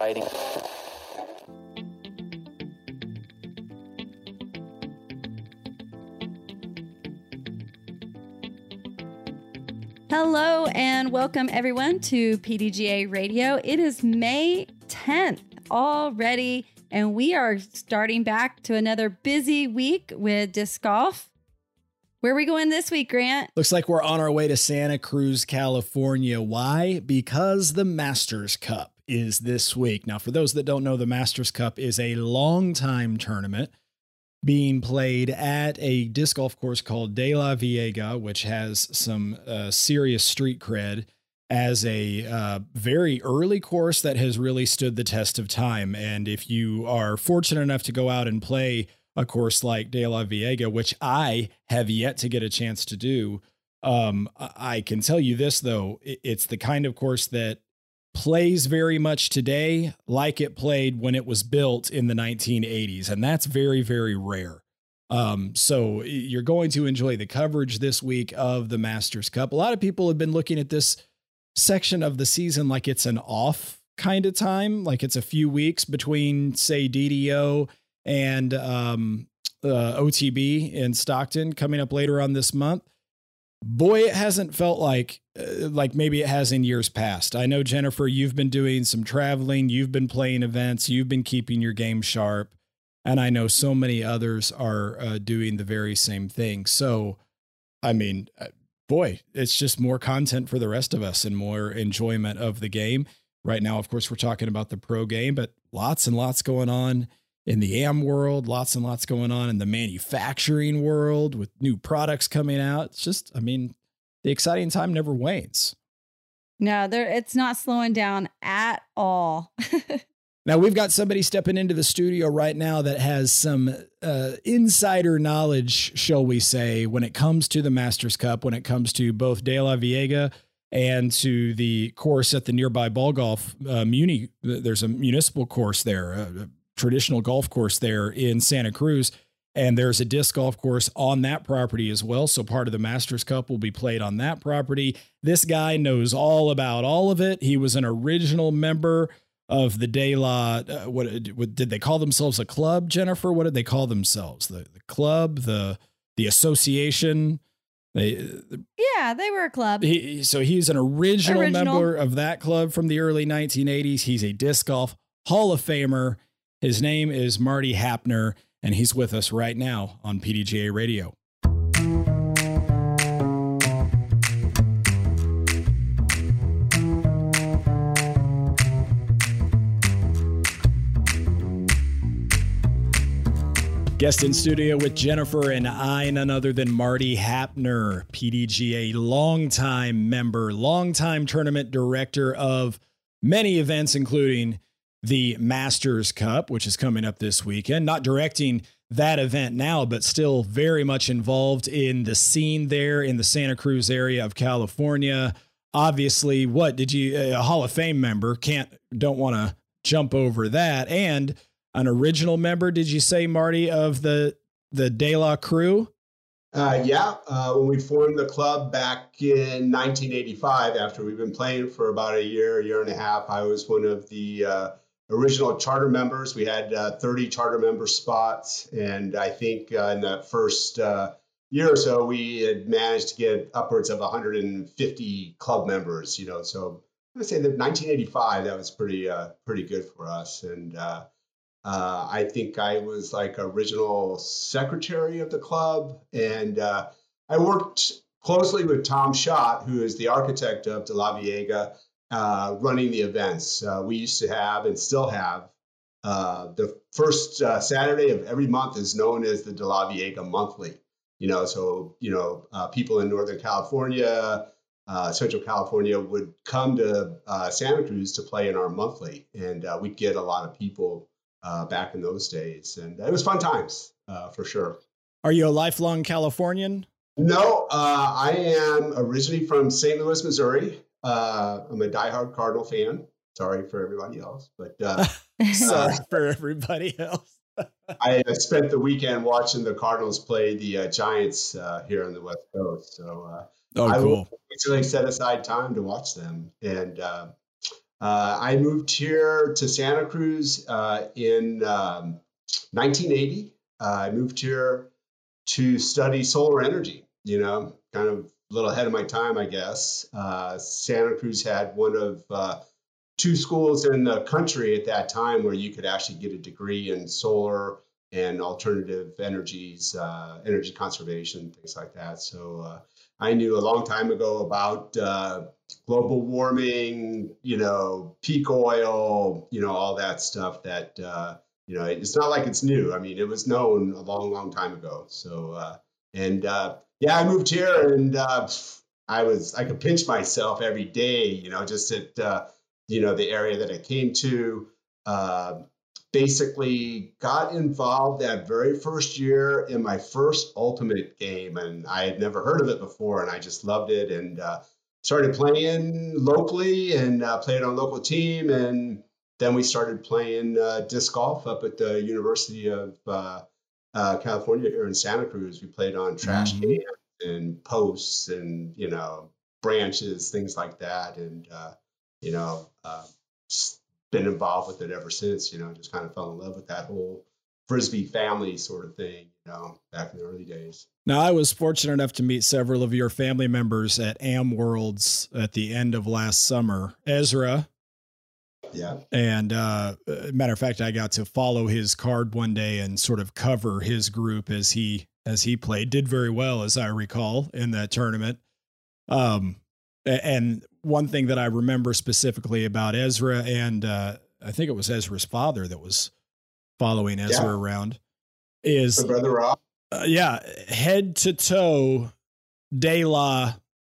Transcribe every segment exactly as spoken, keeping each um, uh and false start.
exciting. Hello and welcome everyone to P D G A Radio. It is May tenth already, and we are starting back to another busy week with disc golf. Where are we going this week, Grant? Looks like we're on our way to Santa Cruz, California. Why? Because the Masters Cup is this week. Now, for those that don't know, the Masters Cup is a long-time tournament being played at a disc golf course called De La Viega, which has some uh, serious street cred as a uh, very early course that has really stood the test of time. And if you are fortunate enough to go out and play a course like De La Viega, which I have yet to get a chance to do, um, I can tell you this, though, it's the kind of course that plays very much today like it played when it was built in the nineteen eighties. And that's very, very rare. Um, so you're going to enjoy the coverage this week of the Masters Cup. A lot of people have been looking at this section of the season like it's an off kind of time, like it's a few weeks between, say, D D O and um, uh, O T B in Stockton coming up later on this month. Boy, it hasn't felt like uh, like maybe it has in years past. I know, Jennifer, you've been doing some traveling, you've been playing events, you've been keeping your game sharp, and I know so many others are uh, doing the very same thing. So, I mean, uh, boy, it's just more content for the rest of us and more enjoyment of the game. Right now, of course, we're talking about the pro game, but lots and lots going on in the A M world, lots and lots going on in the manufacturing world with new products coming out. It's just, I mean, the exciting time never wanes. No, there, it's not slowing down at all. Now, we've got somebody stepping into the studio right now that has some uh, insider knowledge, shall we say, when it comes to the Masters Cup, when it comes to both De La Viega and to the course at the nearby Ball Golf uh, Muni. There's a municipal course there, a traditional golf course there in Santa Cruz. And there's a disc golf course on that property as well. So part of the Masters Cup will be played on that property. This guy knows all about all of it. He was an original member of the De La, uh, what, what did they call themselves? A club, Jennifer? What did they call themselves? The, the club, the, the association. They, yeah, they were a club. He, so he's an original, original member of that club from the early nineteen eighties. He's a disc golf Hall of Famer. His name is Marty Hapner, and he's with us right now on P D G A Radio. Guest in studio with Jennifer and I, none other than Marty Hapner, P D G A longtime member, longtime tournament director of many events, including the Masters Cup, which is coming up this weekend. Not directing that event now, but still very much involved in the scene there in the Santa Cruz area of California. Obviously, what did you, a Hall of Fame member, can't, don't want to jump over that. And an original member, did you say, Marty, of the, the De La crew? Uh, yeah, uh, when we formed the club back in nineteen eighty-five, after we've been playing for about a year, a year and a half, I was one of the uh, original charter members. We had uh, thirty charter member spots, and I think uh, in the first uh, year or so, we had managed to get upwards of one hundred fifty club members. You know, so I'm gonna say that nineteen eighty-five, that was pretty uh, pretty good for us, and uh, uh, I think I was like original secretary of the club, and uh, I worked closely with Tom Schott, who is the architect of De La Viega, uh, running the events. Uh, we used to have and still have uh, the first uh, Saturday of every month is known as the De La Viega Monthly. You know, so, you know, uh, people in Northern California, uh, Central California would come to uh, Santa Cruz to play in our monthly, and uh, we'd get a lot of people uh, back in those days. And it was fun times, uh, for sure. Are you a lifelong Californian? No, uh, I am originally from Saint Louis, Missouri. Uh, I'm a diehard Cardinal fan. Sorry for everybody else, but uh, sorry uh, for everybody else. I spent the weekend watching the Cardinals play the uh, Giants uh, here on the West Coast. So uh, oh, I cool. actually set aside time to watch them. And uh, Uh, I moved here to Santa Cruz uh, in um, nineteen eighty. Uh, I moved here to study solar energy, you know, kind of a little ahead of my time, I guess. Uh, Santa Cruz had one of uh, two schools in the country at that time where you could actually get a degree in solar and alternative energies, uh, energy conservation, things like that. So uh, I knew a long time ago about uh, global warming, you know, peak oil, you know, all that stuff that, uh, you know, it's not like it's new. I mean, it was known a long, long time ago. So, uh, and uh, yeah, I moved here and uh, I was, I could pinch myself every day, you know, just at, uh, you know, the area that I came to. Uh, basically got involved that very first year in my first Ultimate game, and I had never heard of it before, and I just loved it, and uh, started playing locally and uh, played on a local team, and then we started playing uh, disc golf up at the University of uh, uh, California here in Santa Cruz. We played on trash Mhm. cans and posts and, you know, branches, things like that, and uh, you know, uh, been involved with it ever since, you know, just kind of fell in love with that whole Frisbee family sort of thing, you know, back in the early days. Now, I was fortunate enough to meet several of your family members at Am Worlds at the end of last summer. Ezra. Yeah. And uh, matter of fact, I got to follow his card one day and sort of cover his group as he as he played. Did very well, as I recall, in that tournament. Um, and one thing that I remember specifically about Ezra, and uh, I think it was Ezra's father that was following Ezra Yeah. around, is My brother Rob. uh, yeah, head to toe De La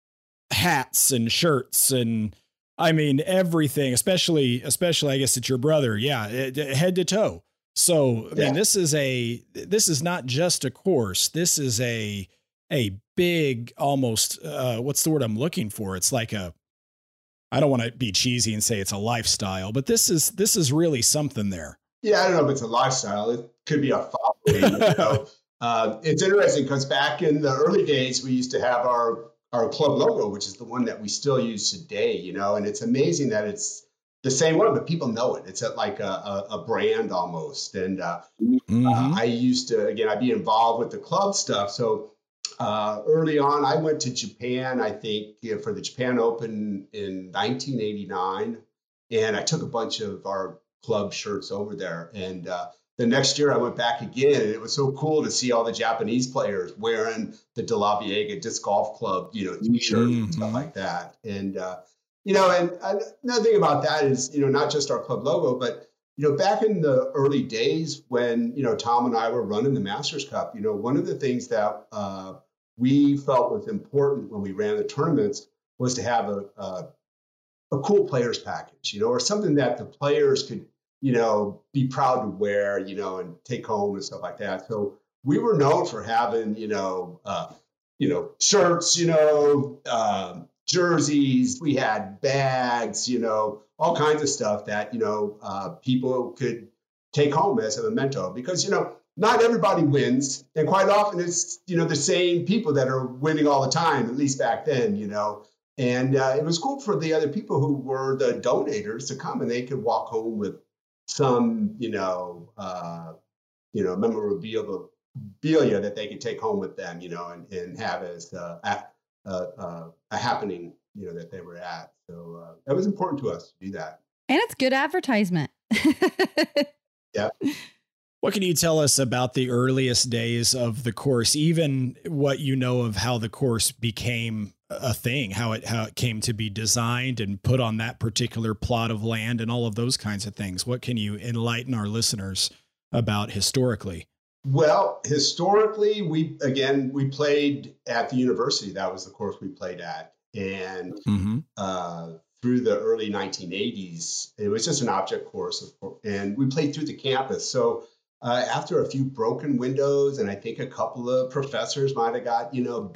hats and shirts and I mean everything, especially especially I guess it's your brother, yeah, it, it, head to toe. So I Yeah. mean, this is a this is not just a course. This is a a big, almost uh, what's the word I'm looking for? It's like a I don't want to be cheesy and say it's a lifestyle, but this is this is really something there. Yeah, I don't know if it's a lifestyle. It could be a following. You know? uh, it's interesting because back in the early days, we used to have our our club logo, which is the one that we still use today. You know, and it's amazing that it's the same one, but people know it. It's a, like a, a, a brand almost. And uh, Mhm. uh, I used to, again, I'd be involved with the club stuff. So uh, early on, I went to Japan, I think, you know, for the Japan Open in nineteen eighty-nine. And I took a bunch of our club shirts over there. And uh, the next year I went back again, and it was so cool to see all the Japanese players wearing the De La Viega Disc Golf Club, you know, t-shirts and stuff Mhm. like that. And, uh, you know, and uh, another thing about that is, you know, not just our club logo, but, you know, back in the early days when, you know, Tom and I were running the Masters Cup, you know, one of the things that uh, we felt was important when we ran the tournaments was to have a, a a cool players package, you know, or something that the players could, you know, be proud to wear, you know, and take home and stuff like that. So we were known for having, you know, uh, you know, shirts, you know, um, jerseys. We had bags, you know, all kinds of stuff that, you know, uh, people could take home as a memento because, you know, not everybody wins. And quite often it's, you know, the same people that are winning all the time, at least back then, you know. And uh, it was cool for the other people who were the donators to come and they could walk home with some, you know, uh, you know, memorabilia that they could take home with them, you know, and, and have as uh, a, a, a happening, you know, that they were at. So uh, that was important to us to do that. And it's good advertisement. Yeah. What can you tell us about the earliest days of the course, even what you know of how the course became a thing, how it how it came to be designed and put on that particular plot of land and all of those kinds of things? What can you enlighten our listeners about historically? Well, historically, we again we played at the university. That was the course we played at, and Mm-hmm. uh, through the early nineteen eighties, it was just an object course, of course, and we played through the campus. So uh, after a few broken windows, and I think a couple of professors might have got, you know,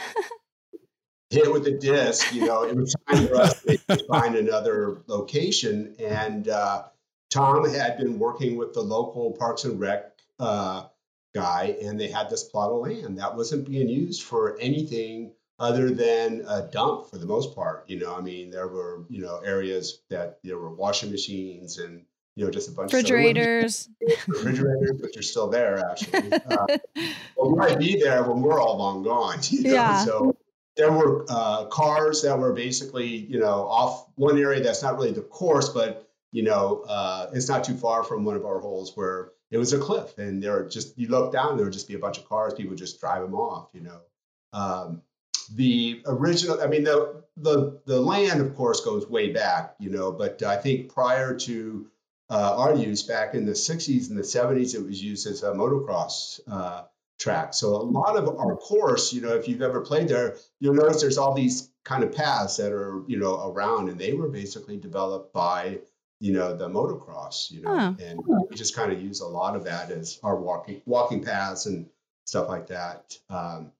hit with the disc, you know, it was time for us to find another location. And uh, Tom had been working with the local Parks and Rec uh, guy, and they had this plot of land that wasn't being used for anything other than a dump for the most part. You know, I mean, there were, you know, areas that there were washing machines and, you know, just a bunch refrigerators. of refrigerators, which are still there, actually. Uh, well, we might be there when we're all long gone. You know? Yeah. So there were uh, cars that were basically, you know, off one area that's not really the course, but, you know, uh, it's not too far from one of our holes where it was a cliff, and there were just, you look down, there would just be a bunch of cars, people would just drive them off, you know. Um, the original, I mean, the, the, the land, of course, goes way back, you know, but I think prior to uh, our use back in the sixties and the seventies, it was used as a motocross uh, track. So a lot of our course, you know, if you've ever played there, you'll notice there's all these kind of paths that are, you know, around, and they were basically developed by, you know, the motocross, you know, Oh. and we just kind of use a lot of that as our walking walking paths and stuff like that. Um,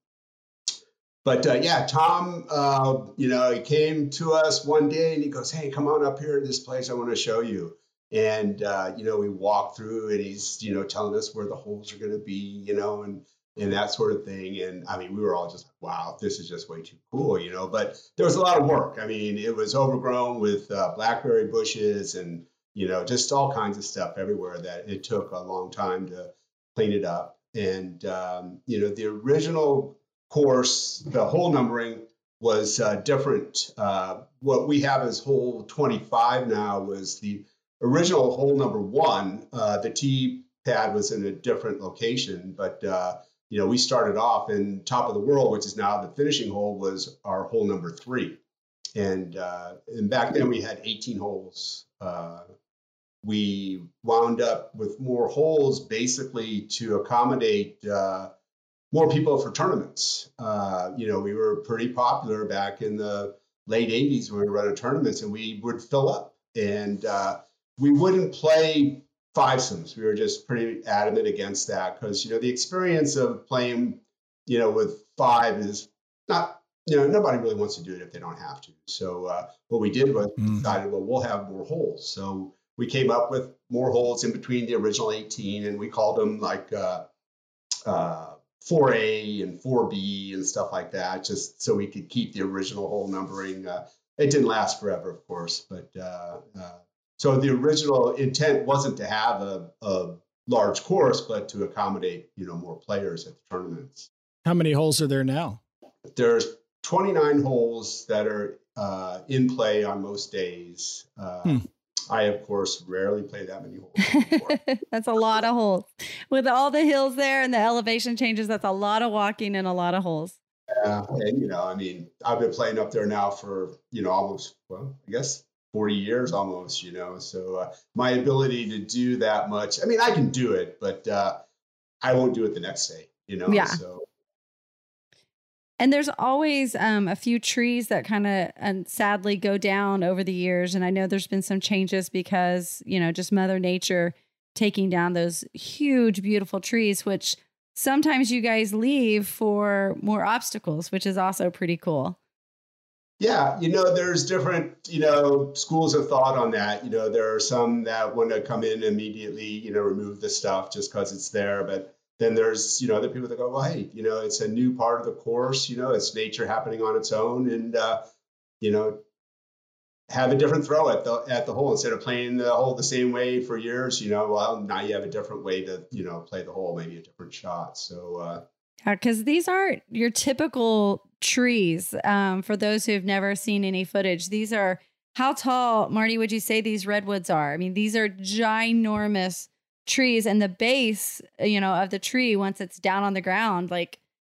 but uh, yeah, Tom, uh, you know, he came to us one day and he goes, "Hey, come on up here to this place. I want to show you." And uh, you know, we walk through, and he's, you know, telling us where the holes are going to be, you know, and and that sort of thing. And I mean, we were all just like, "Wow, this is just way too cool," you know. But there was a lot of work. I mean, it was overgrown with uh, blackberry bushes and, you know, just all kinds of stuff everywhere that it took a long time to clean it up. And um, you know, the original course, the hole numbering was uh, different. Uh, what we have as hole twenty-five now was the original hole number one. Uh, the tee pad was in a different location, but uh, you know, we started off in Top of the World, which is now the finishing hole, was our hole number three. And uh, and back then we had eighteen holes. Uh, we wound up with more holes basically to accommodate uh, more people for tournaments. Uh, you know, we were pretty popular back in the late eighties when we were running tournaments, and we would fill up. And uh, we wouldn't play fivesomes. We were just pretty adamant against that because, you know, the experience of playing, you know, with five is not, you know, nobody really wants to do it if they don't have to. So uh, what we did was Mm. decided, well, we'll have more holes. So we came up with more holes in between the original eighteen, and we called them like uh, uh, four A and four B and stuff like that, just so we could keep the original hole numbering. Uh, it didn't last forever, of course, but uh, uh, so the original intent wasn't to have a, a large course, but to accommodate, you know, more players at the tournaments. How many holes are there now? There's twenty-nine holes that are uh, in play on most days. Uh, Hmm. I, of course, rarely play that many holes anymore. That's a lot of holes. With all the hills there and the elevation changes, that's a lot of walking and a lot of holes. Yeah, and you know, I mean, I've been playing up there now for, you know, almost, well, I guess forty years almost, you know. So uh, my ability to do that much, I mean, I can do it, but uh, I won't do it the next day, you know. Yeah. So And there's always um, a few trees that kind of and sadly go down over the years. And I know there's been some changes because, you know, just Mother Nature taking down those huge, beautiful trees, which sometimes you guys leave for more obstacles, which is also pretty cool. yeah, you know, there's different, you know, schools of thought on that. You know, there are some that want to come in immediately, you know, remove the stuff just because it's there. But then there's, you know, other people that go, well, hey, you know, it's a new part of the course, you know, it's nature happening on its own, and, uh, you know, have a different throw at the at the hole instead of playing the hole the same way for years. You know, well, now you have a different way to, you know, play the hole, maybe a different shot. So, uh, Because these aren't your typical trees. Um, for those who have never seen any footage, these are, how tall, Marty, would you say these redwoods are? I mean, these are ginormous trees, and the base, you know, of the tree, once it's down on the ground, like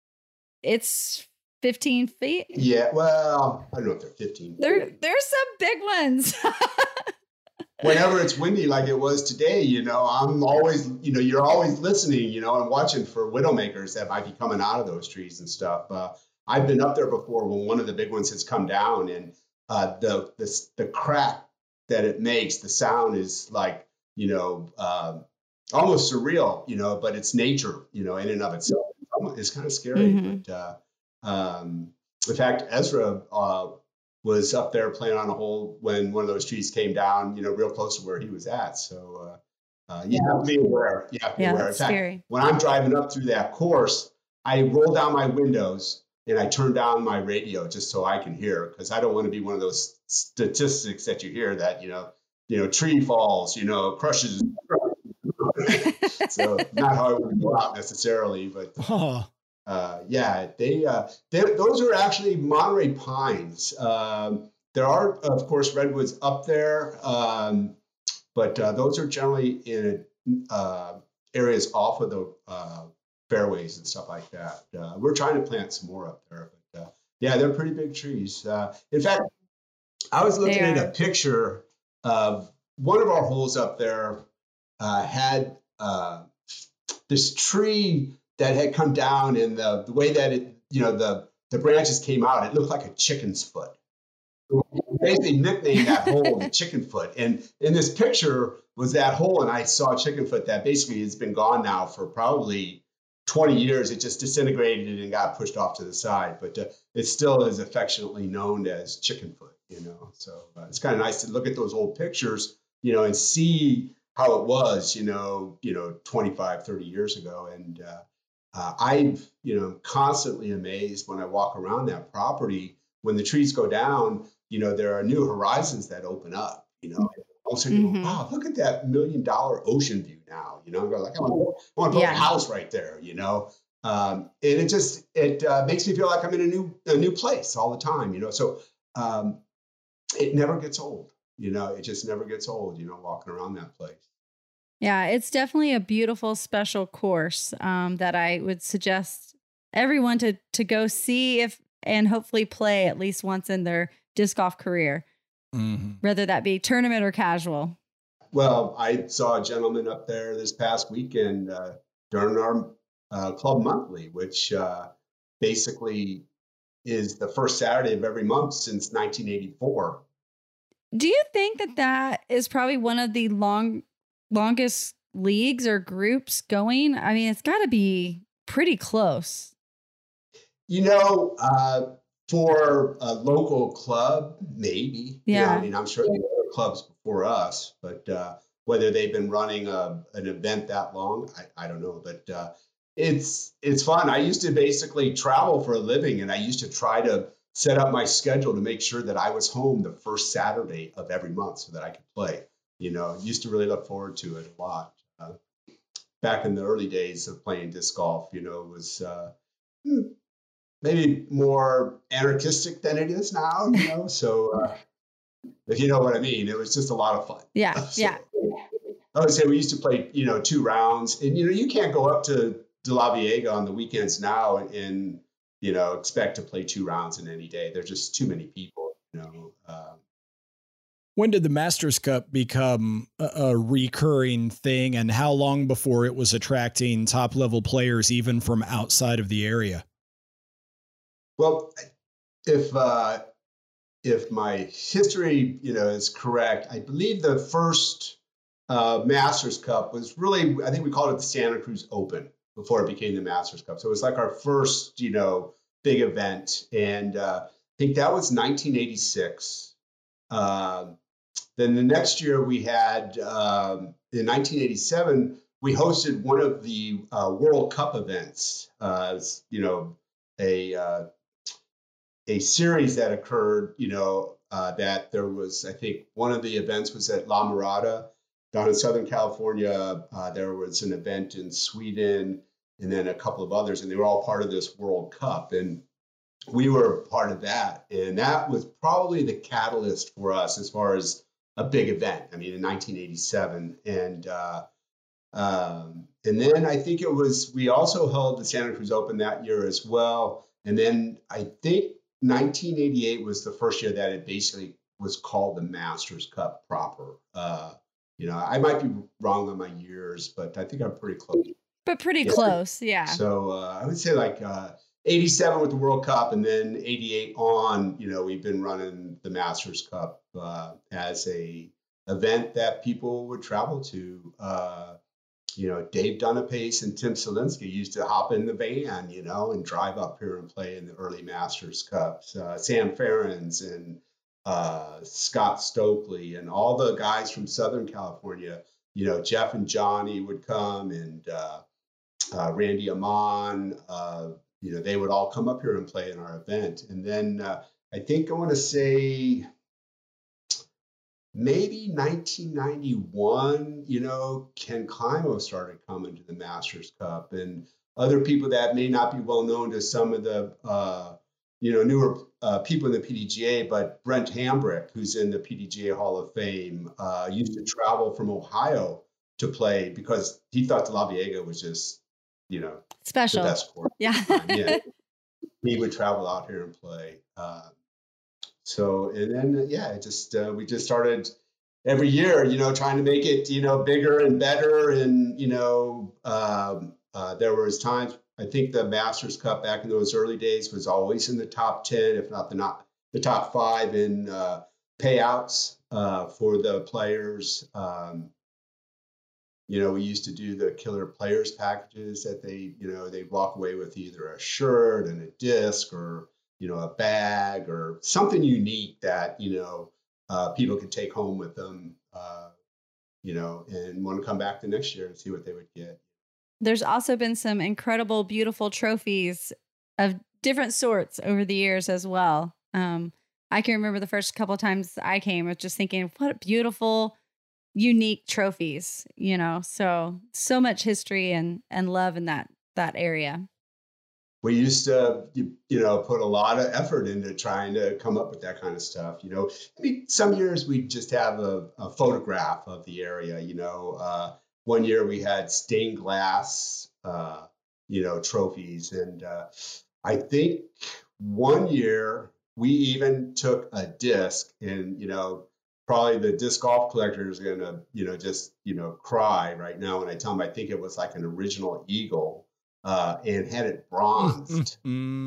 it's fifteen feet. yeah, well, I don't know if they're fifteen. There, there's some big ones. Whenever it's windy like it was today, you know, I'm always, you know, you're always listening, you know, and watching for widowmakers that might be coming out of those trees and stuff. Uh, I've been up there before when one of the big ones has come down, and uh, the, the the crack that it makes, the sound is like, you know, uh, almost surreal, you know, but it's nature, you know, in and of itself. It's kind of scary. Mhm. But uh, um, in fact, Ezra uh, was up there playing on a hole when one of those trees came down, you know, real close to where he was at. So uh, uh, you have to be aware. You have to be Yeah, aware. In that's fact, scary. when I'm driving up through that course, I roll down my windows and I turn down my radio just so I can hear, because I don't want to be one of those statistics that you hear that, you know, you know, tree falls, you know, crushes. So not how I would go out necessarily, but Oh, uh, yeah, they, uh, they those are actually Monterey pines. Um, there are, of course, redwoods up there, um, but uh, those are generally in uh, areas off of the uh, fairways and stuff like that. Uh, we're trying to plant some more up there, but uh, yeah, they're pretty big trees. Uh, in fact, I was looking They at are. a picture of one of our holes up there uh, had uh, this tree that had come down, and the, the way that it, you know, the, the branches came out, it looked like a chicken's foot. Basically nicknamed that hole the chicken foot. And in this picture was that hole, and I saw chicken foot that basically has been gone now for probably twenty years. It just disintegrated and got pushed off to the side, but uh, it still is affectionately known as chicken foot, you know. So uh, it's kind of nice to look at those old pictures, you know, and see how it was, you know, you know, twenty-five, thirty years ago. And uh, uh, I've, you know, constantly amazed when I walk around that property, when the trees go down, you know, there are new horizons that open up, you know. Also, you Mhm. go, wow, look at that million dollar ocean view now, you know. I'm going like, I want to put Yeah. a house right there, you know. Um, and it just, it uh, makes me feel like I'm in a new, a new place all the time, you know. So um, it never gets old, you know. It just never gets old, you know, walking around that place. Yeah, it's definitely a beautiful special course um, that I would suggest everyone to to go see if and hopefully play at least once in their disc golf career, mhm. whether that be tournament or casual. Well, I saw a gentleman up there this past weekend uh, during our uh, club monthly, which uh, basically is the first Saturday of every month since nineteen eighty-four. Do you think that that is probably one of the long longest leagues or groups going? I mean, it's got to be pretty close. You know, uh, for a local club, maybe. You know, Yeah. I mean, I'm sure there are other clubs before us, but uh, whether they've been running a, an event that long, I, I don't know. But uh, it's it's fun. I used to basically travel for a living, and I used to try to set up my schedule to make sure that I was home the first Saturday of every month so that I could play. You know, used to really look forward to it a lot. Uh, back in the early days of playing disc golf, you know, it was uh, hmm, maybe more anarchistic than it is now, you know. So uh, if you know what I mean, it was just a lot of fun. Yeah, So, yeah. I would say we used to play, you know, two rounds, and you know, you can't go up to De La Viega on the weekends now and, and you know, expect to play two rounds in any day. There's just too many people, you know. Um, When did the Masters Cup become a, a recurring thing, and how long before it was attracting top level players even from outside of the area? well, if uh, if my history, you know, is correct, I believe the first uh, Masters Cup was really, I think we called it the Santa Cruz Open before it became the Masters Cup. So it was like our first, you know, big event, and uh, I think that was nineteen eighty-six. Um, then the next year we had, um, in nineteen eighty-seven, we hosted one of the uh, World Cup events, uh, you know, a uh, a series that occurred, you know, uh, that there was, I think one of the events was at La Mirada down in Southern California. Uh, there was an event in Sweden, and then a couple of others, and they were all part of this World Cup. And we were part of that. And that was probably the catalyst for us as far as a big event. I mean, in nineteen eighty-seven. And, uh, um, and then I think it was, we also held the Santa Cruz Open that year as well. And then I think nineteen eighty-eight was the first year that it basically was called the Masters Cup proper. Uh, you know, I might be wrong on my years, but I think I'm pretty close. But pretty Yeah. close. Yeah. So uh, I would say like uh, eighty-seven with the World Cup, and then eighty-eight on, you know, we've been running the Masters Cup uh, as a event that people would travel to. Uh, you know, Dave Dunapace and Tim Selinsky used to hop in the van, you know, and drive up here and play in the early Masters Cups. Uh, Sam Ferens and uh, Scott Stokely and all the guys from Southern California, you know, Jeff and Johnny would come, and uh, uh, Randy Amon, uh, you know, they would all come up here and play in our event. And then uh, I think I want to say maybe nineteen ninety-one, you know, Ken Climo started coming to the Masters Cup, and other people that may not be well known to some of the, uh, you know, newer uh, people in the P D G A, but Brent Hambrick, who's in the P D G A Hall of Fame, uh, used to travel from Ohio to play because he thought the La Viega was just, you know, special. The best course. Yeah. Yeah. He would travel out here and play. Uh, so, and then, yeah, it just, uh, we just started every year, you know, trying to make it, you know, bigger and better. And, you know, um, uh, there was times, I think the Masters Cup back in those early days was always in the top ten, if not the not the top five in uh, payouts uh, for the players. Um, you know, we used to do the killer players packages that they, you know, they walk away with either a shirt and a disc or, you know, a bag or something unique that, you know, uh, people could take home with them, uh, you know, and want to come back the next year and see what they would get. There's also been some incredible, beautiful trophies of different sorts over the years as well. Um, I can remember the first couple of times I came, I was just thinking, what beautiful, unique trophies, you know, so, so much history and, and love in that, that area. We used to, you, you know, put a lot of effort into trying to come up with that kind of stuff. You know, I mean, some years we just have a, a photograph of the area, you know, uh, one year we had stained glass, uh, you know, trophies. And uh, I think one year we even took a disc and, you know, probably the disc golf collector is going to, you know, just, you know, cry right now when I tell them I think it was like an original Eagle uh, and had it bronzed.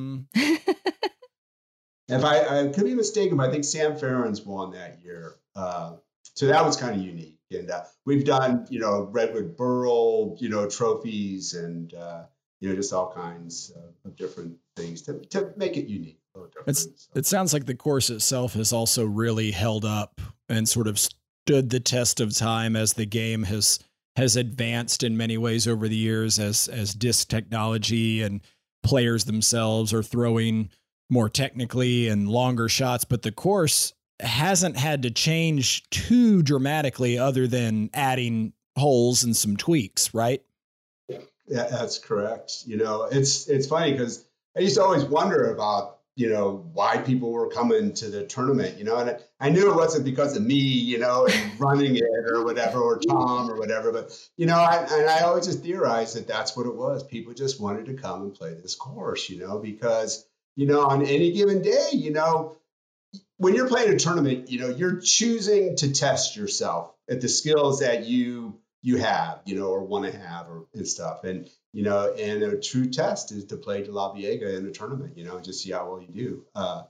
If I, I could be mistaken, but I think Sam Farron's won that year. Uh, so that was kind of unique. And uh, we've done, you know, Redwood Burl, you know, trophies and, uh, you know, just all kinds of, of different things to, to make it unique. It's, so. It sounds like the course itself has also really held up and sort of stood the test of time as the game has has advanced in many ways over the years as as disc technology and players themselves are throwing more technically and longer shots. But the course hasn't had to change too dramatically other than adding holes and some tweaks, right? Yeah, that's correct. You know, it's it's funny because I used to always wonder about, you know, why people were coming to the tournament, you know, and I, I knew it wasn't because of me, you know, and running it or whatever, or Tom or whatever. But, you know, I, and I always just theorized that that's what it was. People just wanted to come and play this course, you know, because, you know, on any given day, you know, when you're playing a tournament, you know, you're choosing to test yourself at the skills that you you have, you know, or want to have or and stuff. And, you know, and a true test is to play De La Viega in a tournament, you know, and just see how well you do. Uh,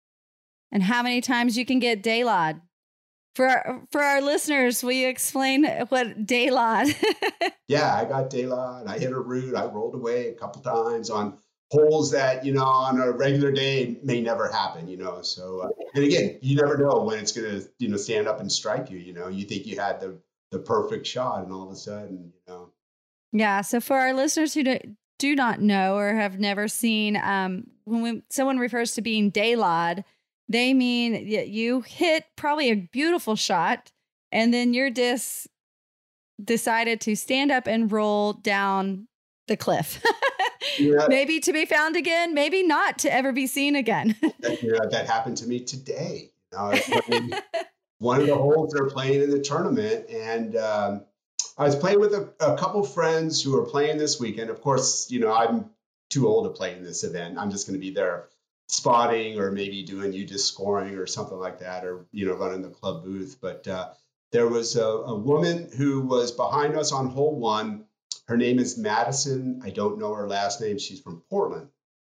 and how many times you can get Daylod. For our, for our listeners, will you explain what Daylod? Yeah, I got Daylod. I hit a root. I rolled away a couple times on holes that, you know, on a regular day may never happen, you know. So, uh, and again, you never know when it's going to, you know, stand up and strike you, you know. You think you had the, the perfect shot and all of a sudden, you know. Yeah. So for our listeners who do, do not know or have never seen, um, when we, someone refers to being Daylod, they mean that you hit probably a beautiful shot and then your disc decided to stand up and roll down the cliff. Yeah. Maybe to be found again, maybe not to ever be seen again. that, you know, that happened to me today. You know, playing, one of the holes they're playing in the tournament, and um, I was playing with a, a couple friends who are playing this weekend. Of course, you know, I'm too old to play in this event. I'm just going to be there spotting or maybe doing U disc scoring or something like that, or, you know, running the club booth. But uh, there was a, a woman who was behind us on hole one. Her name is Madison. I don't know her last name. She's from Portland.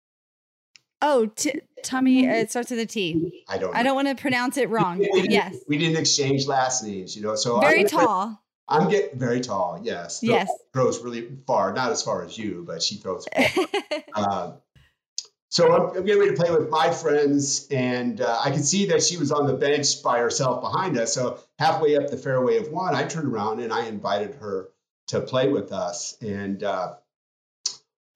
Oh, t- Tommy, it starts with a T. I don't know. I don't want to pronounce it wrong. we, we yes. We didn't exchange last names, you know. So very I'm, tall. I'm getting very tall. Yes. Throws, yes. Throws really far. Not as far as you, but she throws far. uh, so I'm, I'm getting ready to play with my friends, and uh, I could see that she was on the bench by herself behind us. So halfway up the fairway of one, I turned around and I invited her to play with us. And uh,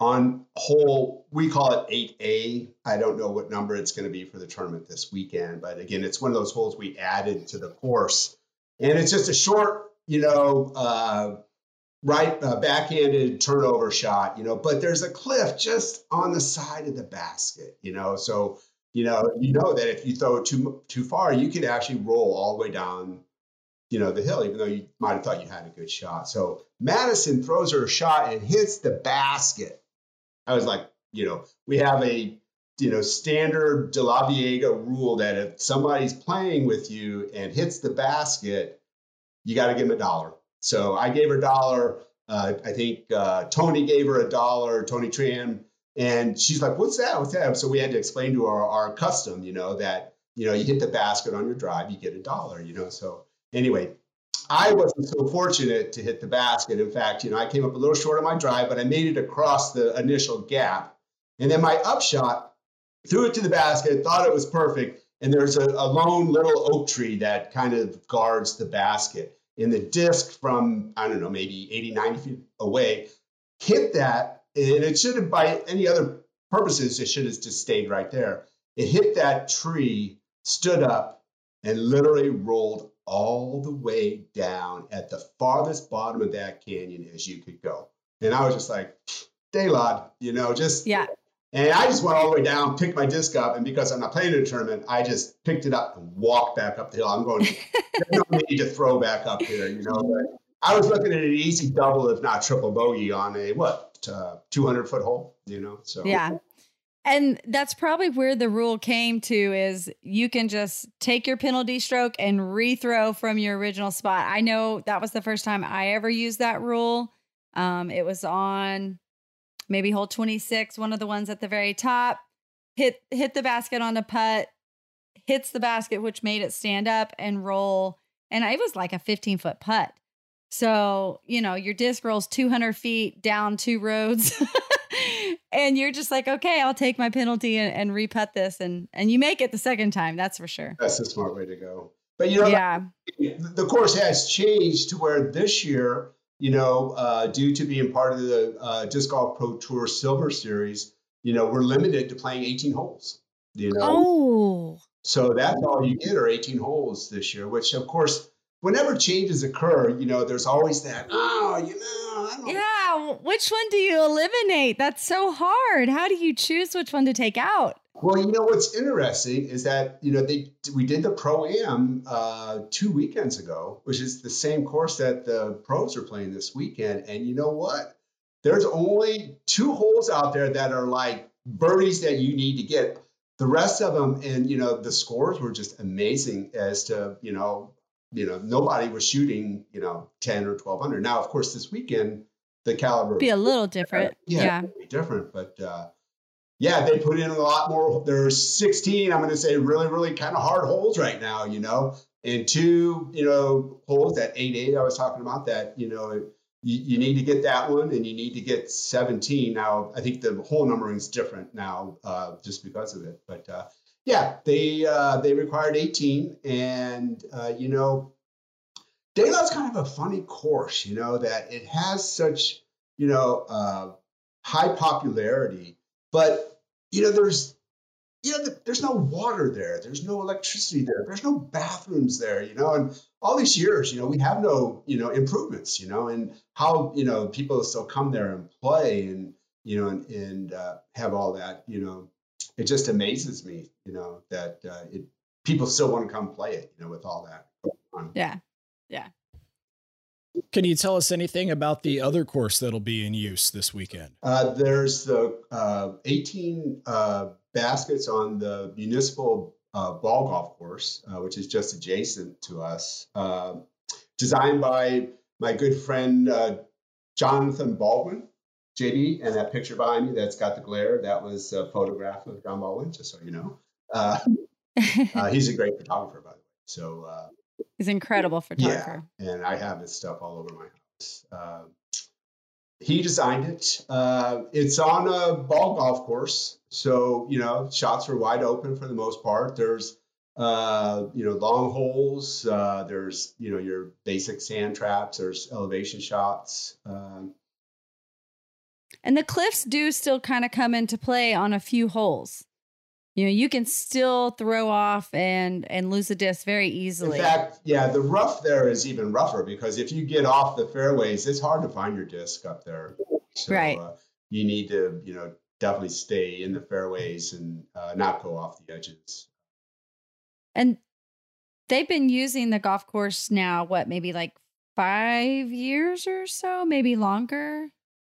on hole, we call it eight A. I don't know what number it's going to be for the tournament this weekend, but again, it's one of those holes we added to the course. And it's just a short, you know, uh, right uh, backhanded turnover shot, you know, but there's a cliff just on the side of the basket, you know, so, you know, you know that if you throw it too, too far, you could actually roll all the way down, you know, the hill, even though you might have thought you had a good shot. So Madison throws her shot and hits the basket. I was like, you know, we have a, you know, standard De La Viega rule that if somebody's playing with you and hits the basket, you got to give them a dollar. So I gave her a dollar. Uh, I think uh, Tony gave her a dollar, Tony Tran. And she's like, what's that? What's that? So we had to explain to her our custom, you know, that, you know, you hit the basket on your drive, you get a dollar, you know. So anyway, I wasn't so fortunate to hit the basket. In fact, you know, I came up a little short on my drive, but I made it across the initial gap. And then my upshot, threw it to the basket, thought it was perfect. And there's a, a lone little oak tree that kind of guards the basket. And the disc from, I don't know, maybe eighty, ninety feet away hit that. And it should have, by any other purposes, it should have just stayed right there. It hit that tree, stood up, and literally rolled all the way down at the farthest bottom of that canyon as you could go. And I was just like, Daylod, you know, just, yeah. And I just went all the way down, picked my disc up, and because I'm not playing in a tournament, I just picked it up and walked back up the hill. I'm going, there's no need to throw back up here, you know. But I was looking at an easy double, if not triple bogey, on a what, uh, two hundred foot hole, you know. So yeah. And that's probably where the rule came to, is you can just take your penalty stroke and rethrow from your original spot. I know that was the first time I ever used that rule. Um, it was on maybe hole twenty-six, one of the ones at the very top, hit, hit the basket on the putt, hits the basket, which made it stand up and roll. And it was like a fifteen foot putt. So, you know, your disc rolls two hundred feet down two roads. And you're just like, okay, I'll take my penalty and, and re-putt this. And, and you make it the second time. That's for sure. That's the smart way to go. But, you know, yeah. the course has changed to where this year, you know, uh, due to being part of the uh, Disc Golf Pro Tour Silver Series, you know, we're limited to playing eighteen holes, you know. Oh. So that's all you get are eighteen holes this year, which, of course, whenever changes occur, you know, there's always that, oh, you know, I don't yeah. Which one do you eliminate? That's so hard. How do you choose which one to take out? Well, you know, what's interesting is that, you know, they we did the Pro-Am uh, two weekends ago, which is the same course that the pros are playing this weekend. And you know what? There's only two holes out there that are like birdies that you need to get. The rest of them, and, you know, the scores were just amazing as to, you know, you know, nobody was shooting, you know, ten or twelve under. Now, of course, this weekend, the caliber be a little different. Uh, yeah, yeah. Be different. But uh, yeah, they put in a lot more. There's sixteen, I'm going to say, really, really kind of hard holes right now, you know, and two, you know, holes, that eight eight I was talking about, that, you know, you, you need to get that one and you need to get seventeen. Now, I think the hole numbering is different now uh, just because of it. But uh, yeah, they uh, they required eighteen. And, uh, you know, Daylod's kind of a funny course, you know, that it has such, you know, uh, high popularity, but, you know, there's, you know, there's no water there. There's no electricity there. There's no bathrooms there, you know, and all these years, you know, we have no, you know, improvements, you know, and how, you know, people still come there and play and, you know, and, and uh, have all that, you know, it just amazes me, you know, that uh, it, people still want to come play it, you know, with all that going on. Yeah. Yeah. Can you tell us anything about the other course that'll be in use this weekend? Uh, there's the uh, eighteen uh, baskets on the municipal uh, ball golf course, uh, which is just adjacent to us, uh, designed by my good friend uh, Jonathan Baldwin, J B, and that picture behind me that's got the glare, that was a photograph of John Baldwin, just so you know. Uh, uh, he's a great photographer, by the way. So. Uh, He's an incredible photographer. Yeah, and I have his stuff all over my house. Uh, he designed it. Uh, it's on a ball golf course, so, you know, shots are wide open for the most part. There's, uh, you know, long holes. Uh, there's, you know, your basic sand traps. There's elevation shots. Um, And the cliffs do still kind of come into play on a few holes. You know, you can still throw off and and lose a disc very easily. In fact, yeah, the rough there is even rougher because if you get off the fairways, it's hard to find your disc up there. So, right. Uh, you need to, you know, definitely stay in the fairways and uh, not go off the edges. And they've been using the golf course now, what, maybe like five years or so, maybe longer?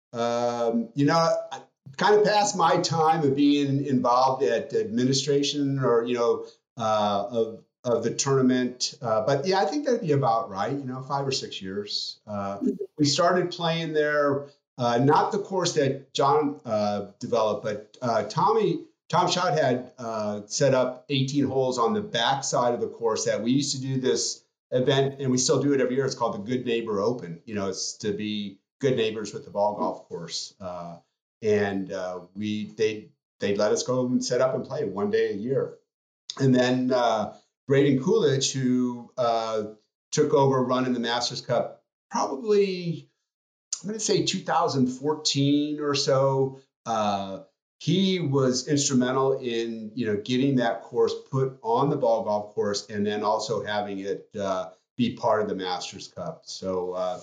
Um, you know, I kind of past my time of being involved at administration or, you know, uh, of of the tournament. Uh, but yeah, I think that'd be about right, you know, five or six years. Uh, we started playing there, uh, not the course that John uh, developed, but uh, Tommy, Tom Schott had uh, set up eighteen holes on the back side of the course that we used to do this event, and we still do it every year. It's called the Good Neighbor Open. You know, it's to be good neighbors with the ball golf course. Uh, and uh, we they they'd let us go and set up and play one day a year. And then uh, Braden Coolidge, who uh, took over running the Masters Cup, probably I'm going to say two thousand fourteen or so. Uh, he was instrumental in you know getting that course put on the ball golf course, and then also having it uh, be part of the Masters Cup. So. Uh,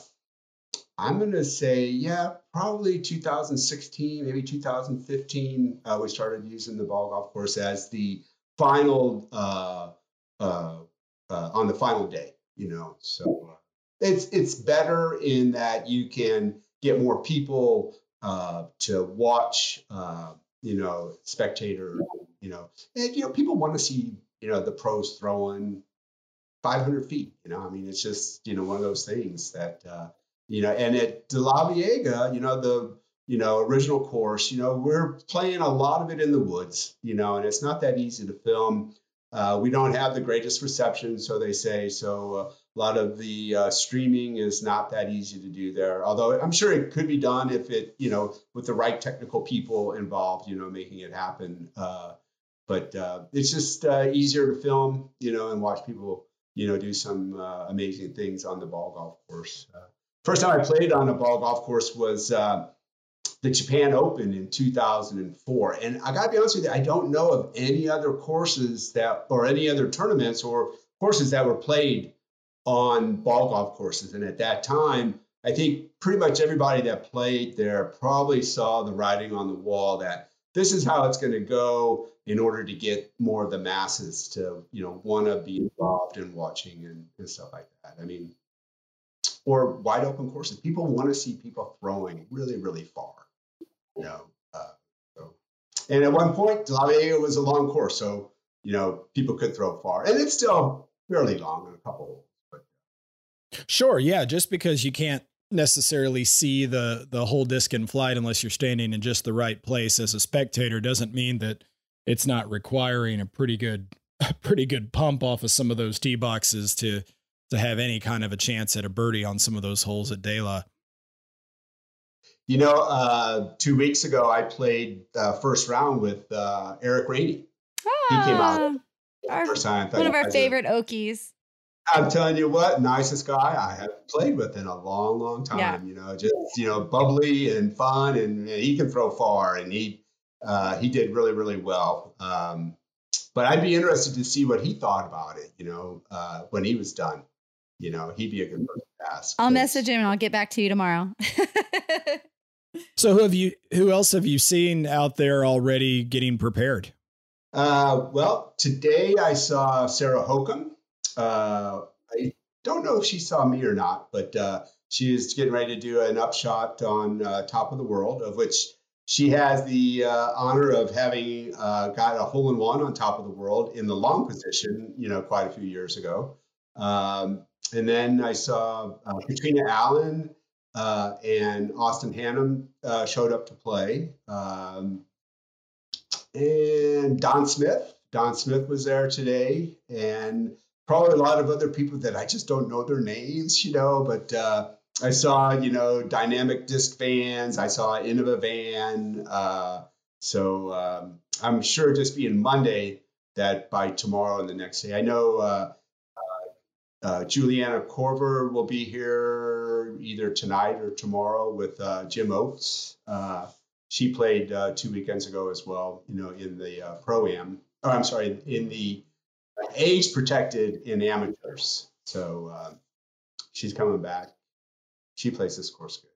I'm going to say, yeah, probably two thousand sixteen, maybe two thousand fifteen, uh, we started using the ball golf course as the final, uh, uh, uh, on the final day, you know. So uh, it's it's better in that you can get more people uh, to watch, uh, you know, spectator, you know. And, you know, people want to see, you know, the pros throwing five hundred feet, you know. I mean, it's just, you know, one of those things that, uh, You know, and at De La Viega, you know, the, you know, original course, you know, we're playing a lot of it in the woods, you know, and it's not that easy to film. Uh, we don't have the greatest reception, so they say. So uh, a lot of the uh, streaming is not that easy to do there, although I'm sure it could be done if it, you know, with the right technical people involved, you know, making it happen. Uh, but uh, it's just uh, easier to film, you know, and watch people, you know, do some uh, amazing things on the ball golf course. Uh, First time I played on a ball golf course was uh, the Japan Open in two thousand four. And I got to be honest with you, I don't know of any other courses that, or any other tournaments or courses that were played on ball golf courses. And at that time, I think pretty much everybody that played there probably saw the writing on the wall that this is how it's going to go in order to get more of the masses to, you know, want to be involved in watching and, and stuff like that. I mean, or wide open courses. People want to see people throwing really, really far. You know, uh, so. And at one point, De La Vega was a long course, so you know people could throw far, and it's still fairly long in a couple holes. But. Sure, yeah. Just because you can't necessarily see the the whole disc in flight unless you're standing in just the right place as a spectator doesn't mean that it's not requiring a pretty good, a pretty good pump off of some of those tee boxes to. to have any kind of a chance at a birdie on some of those holes at De La. You know, uh, two weeks ago, I played uh, first round with uh, Eric Rainey. Ah, he came out our, first time. One of our favorite a, Okies. I'm telling you what, nicest guy I have played with in a long, long time. Yeah. You know, just, you know, bubbly and fun, and, and he can throw far, and he uh, he did really, really well. Um, but I'd be interested to see what he thought about it, you know, uh, when he was done. You know, he'd be a good person to ask. I'll message him and I'll get back to you tomorrow. So who have you, who else have you seen out there already getting prepared? Uh, well, today I saw Sarah Hokum. Uh, I don't know if she saw me or not, but uh, she is getting ready to do an upshot on uh, Top of the World, of which she has the uh, honor of having uh, got a hole in one on Top of the World in the long position, you know, quite a few years ago. Um, And then I saw uh, Katrina Allen uh, and Austin Hannum uh, showed up to play. Um, and Don Smith. Don Smith was there today. And probably a lot of other people that I just don't know their names, you know. But uh, I saw, you know, Dynamic Disc Vans. I saw Innova Van. Uh, so um, I'm sure just being Monday that by tomorrow and the next day. I know... Uh, Uh, Juliana Korver will be here either tonight or tomorrow with uh, Jim Oates. Uh, she played uh, two weekends ago as well, you know, in the uh, Pro-Am, or I'm sorry, in the age protected in amateurs. So uh, she's coming back. She plays this course good.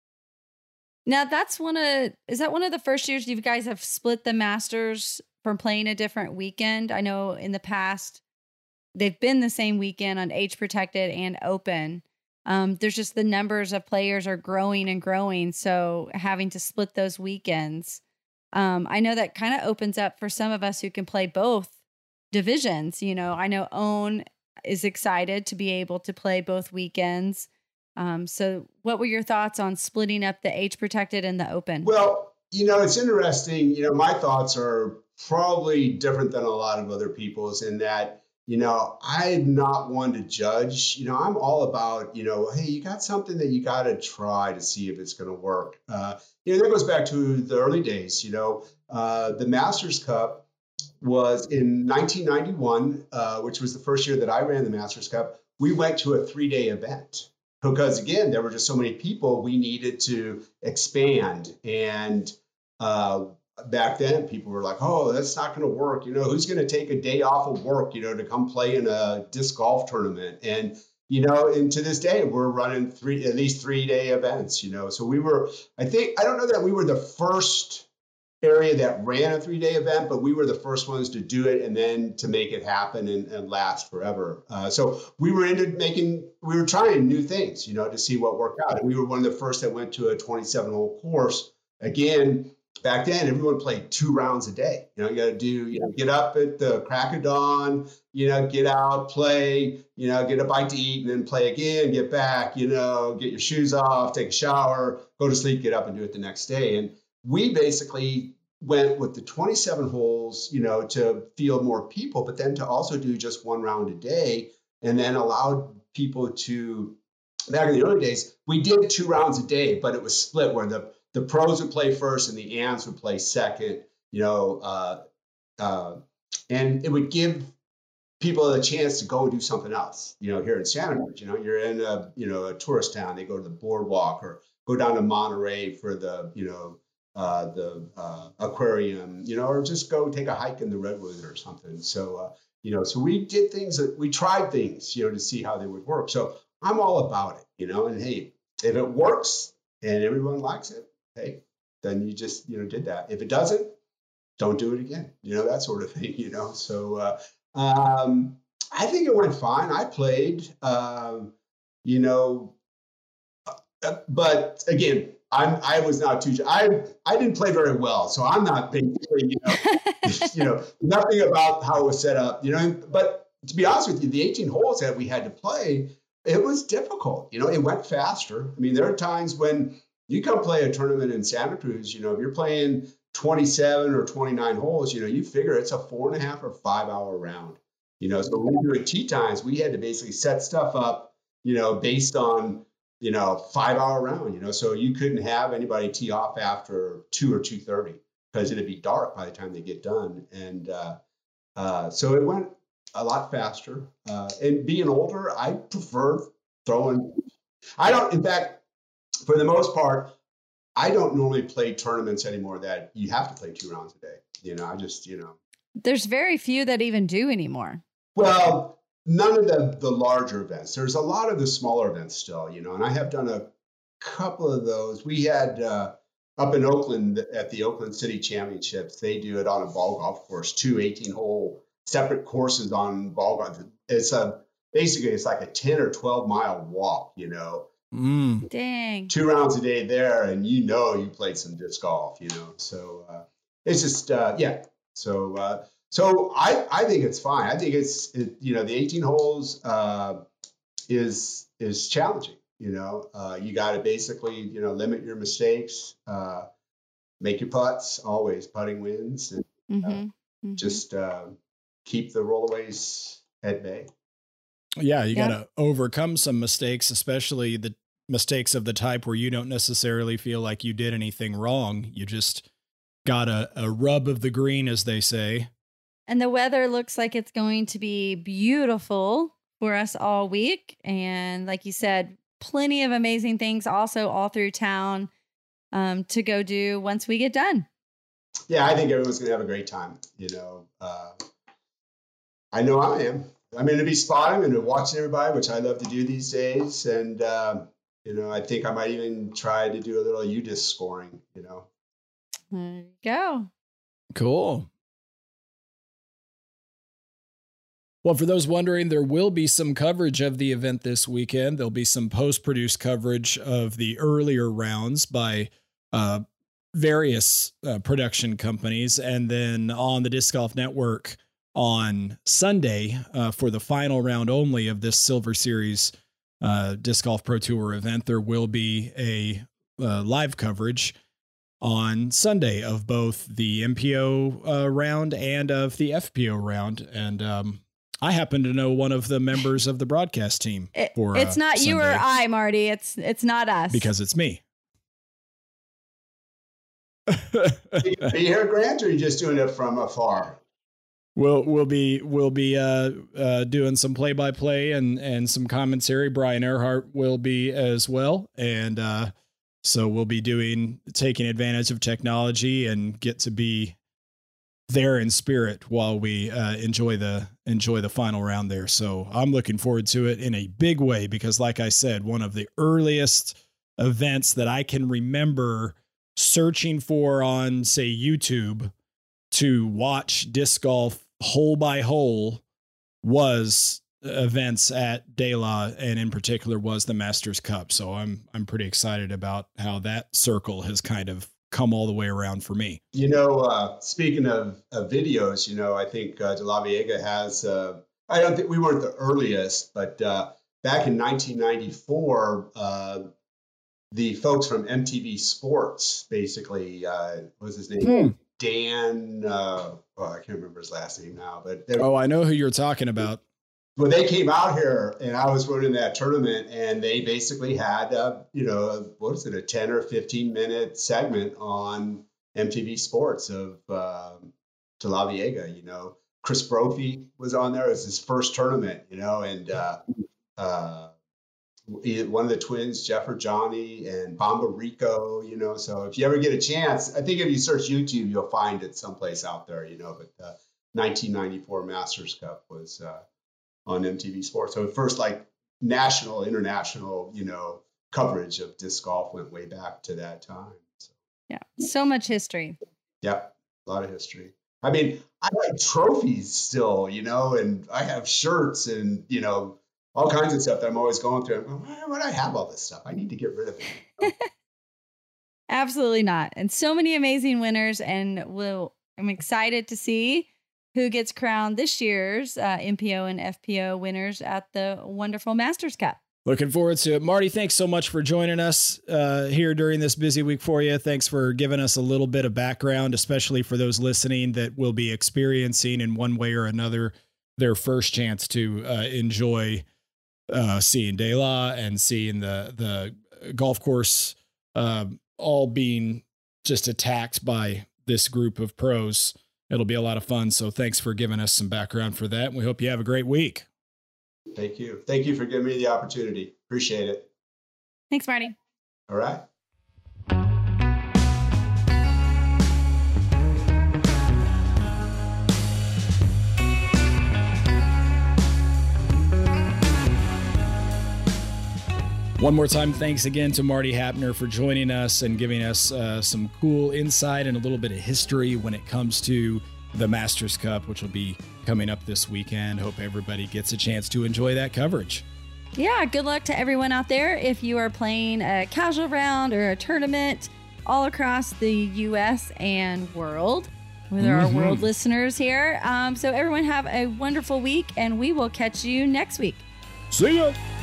Now that's one of, is that one of the first years you guys have split the Masters from playing a different weekend? I know in the past they've been the same weekend on age protected and open. Um, there's just the numbers of players are growing and growing. So having to split those weekends, um, I know that kind of opens up for some of us who can play both divisions. You know, I know Own is excited to be able to play both weekends. Um, so what were your thoughts on splitting up the age protected and the open? Well, you know, it's interesting. You know, my thoughts are probably different than a lot of other people's in that, you know, I'm not one to judge. You know, I'm all about, you know, hey, you got something that you got to try to see if it's going to work. Uh, you know, that goes back to the early days. You know, uh, the Masters Cup was in nineteen ninety-one, uh, which was the first year that I ran the Masters Cup. We went to a three-day event. Because again, there were just so many people, we needed to expand. And uh, back then, people were like, "Oh, that's not going to work. You know, who's going to take a day off of work, you know, to come play in a disc golf tournament?" And you know, and to this day, we're running three at least three day events. You know, so we were. I think I don't know that we were the first area that ran a three-day event, but we were the first ones to do it and then to make it happen and, and last forever. Uh, so we were into making, we were trying new things, you know, to see what worked out. And we were one of the first that went to a twenty-seven hole course. Again, back then, everyone played two rounds a day. You know, you got to do, you know, get up at the crack of dawn, you know, get out, play, you know, get a bite to eat and then play again, get back, you know, get your shoes off, take a shower, go to sleep, get up and do it the next day. And we basically went with the twenty-seven holes, you know, to field more people, but then to also do just one round a day and then allowed people to, back in the early days, we did two rounds a day, but it was split where the, the pros would play first and the ams would play second, you know, uh, uh, and it would give people a chance to go and do something else. You know, here in Santa Cruz, you know, you're in a, you know, a tourist town, they go to the boardwalk or go down to Monterey for the, you know, Uh, the uh, aquarium, you know, or just go take a hike in the redwoods or something. So, uh, you know, so we did things that we tried things, you know, to see how they would work. So I'm all about it, you know, and hey, if it works and everyone likes it, hey, then you just, you know, did that. If it doesn't, don't do it again, you know, that sort of thing, you know. So uh, um, I think it went fine. I played, um, you know, uh, but again, I'm, I was not too, I, I didn't play very well. So I'm not basically, you know, you know, nothing about how it was set up, you know, but to be honest with you, the eighteen holes that we had to play, it was difficult. You know, it went faster. I mean, there are times when you come play a tournament in Santa Cruz, you know, if you're playing twenty-seven or twenty-nine holes, you know, you figure it's a four and a half or five hour round, you know, so when we were doing tee times, we had to basically set stuff up, you know, based on, you know, five hour round, you know, so you couldn't have anybody tee off after two or two thirty because it'd be dark by the time they get done. And uh, uh, so it went a lot faster. Uh, and being older, I prefer throwing. I don't, in fact, for the most part, I don't normally play tournaments anymore that you have to play two rounds a day. You know, I just, you know. There's very few that even do anymore. Well, none of the, the larger events. There's a lot of the smaller events still, you know, and I have done a couple of those. We had uh, up in Oakland at the Oakland City Championships, they do it on a ball golf course, two eighteen hole separate courses on ball golf. It's a, basically it's like a ten or twelve mile walk, you know. Mm. Dang. Two rounds a day there, and you know you played some disc golf, you know. So uh, it's just, uh, yeah. So, uh, So I, I think it's fine. I think it's, it, you know, the eighteen holes uh, is is challenging. You know, uh, you got to basically, you know, limit your mistakes, uh, make your putts, always putting wins, and Mm-hmm. uh, Mm-hmm. just uh, keep the rollaways at bay. Yeah, you Yeah. got to overcome some mistakes, especially the mistakes of the type where you don't necessarily feel like you did anything wrong. You just got a, a rub of the green, as they say. And the weather looks like it's going to be beautiful for us all week. And like you said, plenty of amazing things also all through town. um, to go do once we get done. Yeah, I think everyone's going to have a great time. You know, uh, I know I am. I'm going to be spotting and watching everybody, which I love to do these days. And, uh, you know, I think I might even try to do a little U D I S scoring, you know. There you go. Cool. Well, for those wondering, there will be some coverage of the event this weekend. There'll be some post-produced coverage of the earlier rounds by uh, various uh, production companies. And then on the Disc Golf Network on Sunday uh, for the final round only of this Silver Series uh, Disc Golf Pro Tour event, there will be a uh, live coverage on Sunday of both the M P O uh, round and of the F P O round. And um, I happen to know one of the members of the broadcast team. It, for, it's uh, not Sunday, you or I, Marty. It's it's not us. because it's me. Are you gonna be here, Grant, or are you just doing it from afar? We'll we'll be we'll be uh, uh, doing some play by play and and some commentary. Brian Earhart will be as well, and uh, so we'll be doing taking advantage of technology and get to be there in spirit while we uh, enjoy the enjoy the final round there. So I'm looking forward to it in a big way because, like I said, one of the earliest events that I can remember searching for on, say, YouTube to watch disc golf hole by hole was events at De La, and in particular was the Masters Cup. So I'm I'm pretty excited about how that circle has kind of come all the way around for me. You know, uh, speaking of, of videos, you know, I think uh, De La Viega has, uh, I don't think we weren't the earliest, but uh, back in nineteen ninety-four, uh, the folks from M T V Sports, basically, uh, what was his name? Hmm. Dan, uh, oh, I can't remember his last name now, but Oh, I know who you're talking about. when they came out here and I was running that tournament, and they basically had, uh, you know, what was it, a ten or fifteen minute segment on M T V Sports of um, De La Viega. You know, Chris Brophy was on there. It was his first tournament, you know, and uh, uh, he- one of the twins, Jeff or Johnny, and Bomba Rico, you know. So if you ever get a chance, I think if you search YouTube, you'll find it someplace out there, you know. But uh, nineteen ninety-four Masters Cup was uh, on M T V Sports. So first, like national, international, you know, coverage of disc golf went way back to that time. So, Yeah. So much history. yeah, a lot of history. I mean, I have trophies still, you know, and I have shirts and, you know, all kinds of stuff that I'm always going through. I'm going, why would I have all this stuff? I need to get rid of it. you know? Absolutely not. And so many amazing winners. And we'll, I'm excited to see who gets crowned this year's uh, M P O and F P O winners at the wonderful Masters Cup. Looking forward to it. Marty, thanks so much for joining us uh, here during this busy week for you. Thanks for giving us a little bit of background, especially for those listening that will be experiencing in one way or another their first chance to uh, enjoy uh, seeing De La and seeing the, the golf course uh, all being just attacked by this group of pros. It'll be a lot of fun. So thanks for giving us some background for that. And we hope you have a great week. Thank you. Thank you for giving me the opportunity. Appreciate it. Thanks, Marty. All right. One more time, thanks again to Marty Hapner for joining us and giving us uh, some cool insight and a little bit of history when it comes to the Masters Cup, which will be coming up this weekend. Hope everybody gets a chance to enjoy that coverage. Yeah, good luck to everyone out there. If you are playing a casual round or a tournament all across the U S and world, there Mhm. are world listeners here. Um, so everyone have a wonderful week, and we will catch you next week. See ya!